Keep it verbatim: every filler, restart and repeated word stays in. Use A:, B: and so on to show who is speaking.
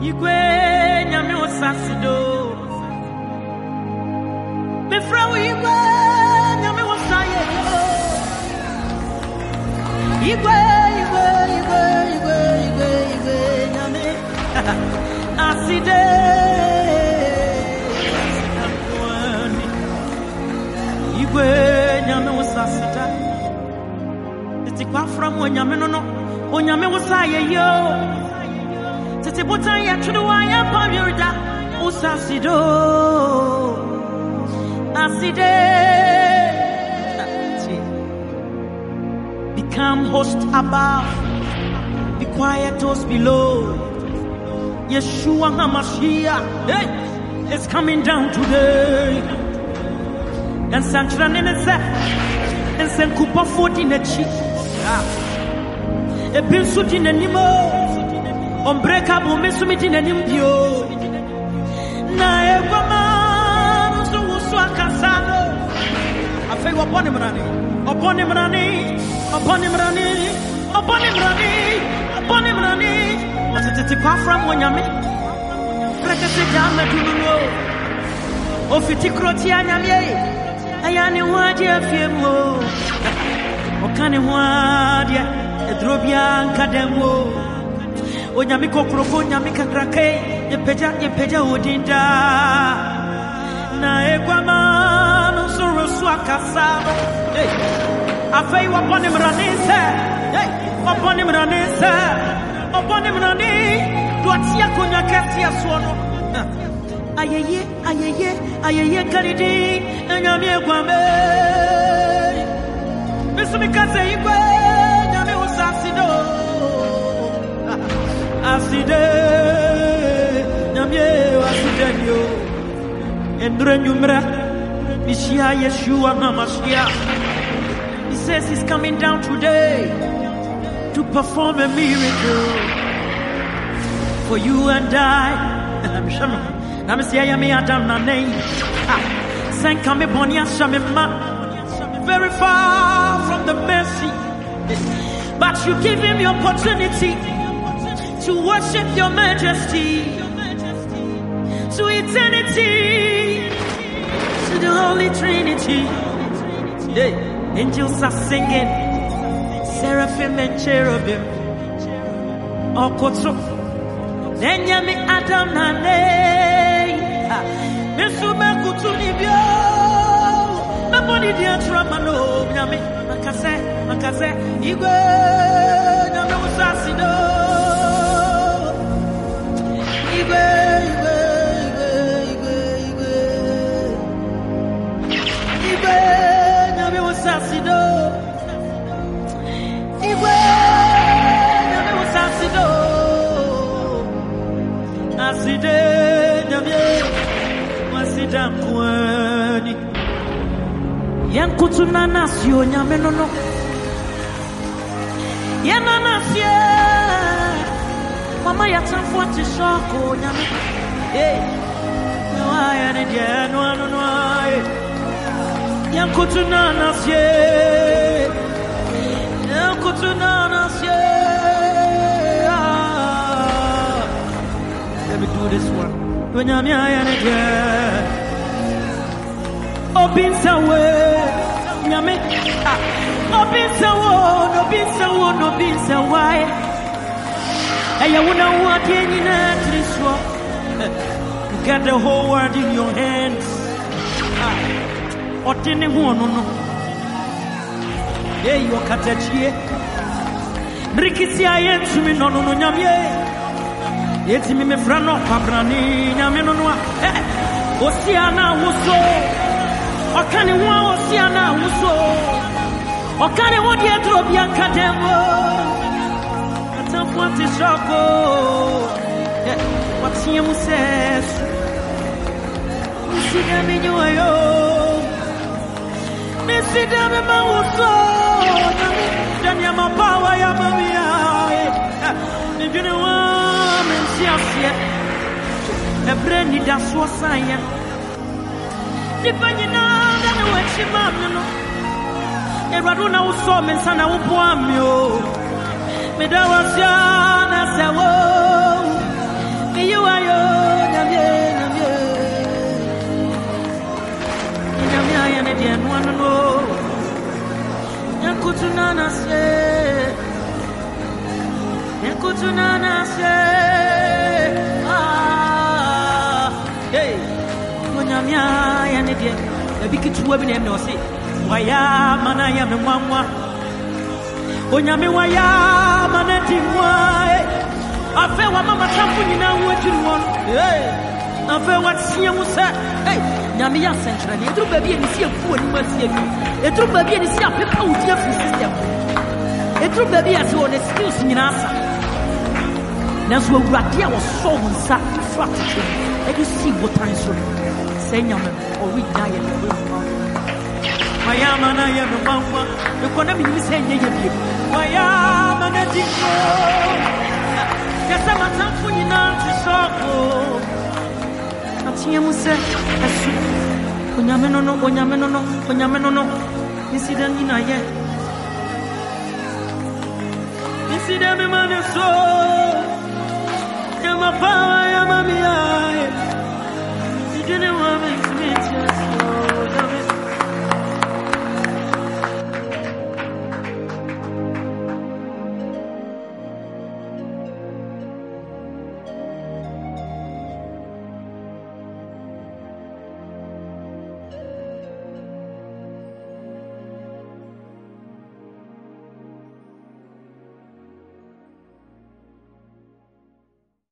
A: Igwe nyame osasido. Me fra igwe nyame osaye. Igwe igwe igwe igwe igwe igwe nyame aside. Igwe nyame osasida. Titi kwa fra mo nyame no no. O nyame osaye yo. Titi butan ya chuwa ya pamyurda usasido. Aside. Become host above, be quiet those below. Yeshua HaMashiach, hey, it's coming down today. And Sanchran in a set, and Sankupa foot in a cheek. A binsut in a nimo, unbreakable missumit in a nimpio. Naevaman, so was Swakasano. I feel upon him running, upon him running. Upon him running, upon him running, upon him running. What is it from Wanyame? Let us sit down the Duno. O Fiticrotianame, Ayani Wadia Fiemo. O Caniwadia, a Drobian Cademo. O Yamiko Crofo, Yamika Krake, the Peja, the Peja Udinda. Naeguaman, Soroswaka. I feel upon him running, sir. Upon him running, sir. Upon him running. What's your cognac? Swallow. Aye, aye, aye, Caridi, and Yamia Guame. Mister Mikase, Yami was Asido. Aside, Yamia, Asidenio. And Renumra, Mishia, Yeshua, Namashia. He says he's coming down today to perform a miracle for you and I. I'm sure. I'm saying I may have done my name. Thank you, Bonia Shamima. Very far from the mercy, but you give him the opportunity to worship your majesty to eternity, to the Holy Trinity. Hey. Angels are singing, seraphim and cherubim. Okotso, Nenyami Adam Nane, Mesuma Kutunibio, Naboni Diatramano, Yami, Makase, Makase, Igwe, Nami Usasido, Igwe, Igwe, Igwe, Igwe, Igwe. Asasido, Iwe, Yami was Asido, Aside, Yami, Wasida Kwani, Yankutuna Nasio, Yami no no, Yananasia, Mama Yatan Forty Shoko, Yami, eh, no, I and again, no, no, no. Yankutuna nasye, Yankutuna nasye. Let me do this one. When I'm here again, Obin Sawe, Yame, Obin Sawo, Obin Sawo, Obin Sawai. And you wanna walk in in a triswa. You got the whole world in your hands. Otene huono no. Ye yo katachie. Rikisi ayentu mi no no no nyamye. Yeti mi me frano pabrani nyame no no. Eh. Osiana wuso. Okane huo osiana wuso. Okane wodi etro bia kademo. Atamfuati shoko. Eh. Watie muses. Usiga minyo yo. Nisida me mawuso, Danya mapawa ya mamia. Nijune wa mensiasie, ebreni da suasanya. Nipanyina dana wechimamyo no. Eraduna uso mensana upuamyo. Medawasya na sewo. Miyu Nkutunana se, nkutunana se, ah, hey, onyamia ya ne de, ebi kituwa bi na me ose, waya mana ya me nwanwa, onyame waya mana di mwa, afe wa mama tampu nyina wetu won, hey, afe wa tie mu se, hey, nyame ya sentra ne edru ba bi eni si afu ani ma si afi. Etru baby ni si apepa udi afi system. Etru baby ase on skills nyina asa. Na so awurade a wo so nsa frat. E you see what time so. Say nyame o we die na we. Maya mana ya me mama. E kona mi ni say nye ye bi. Maya mana diko. Kasa matamfu nyina tsoko. Atie mu se asu. Onyame no no, onyame no no, onyame no no. Incident in a year. Incident in my soul. You're my power, you're my eye. You didn't want me.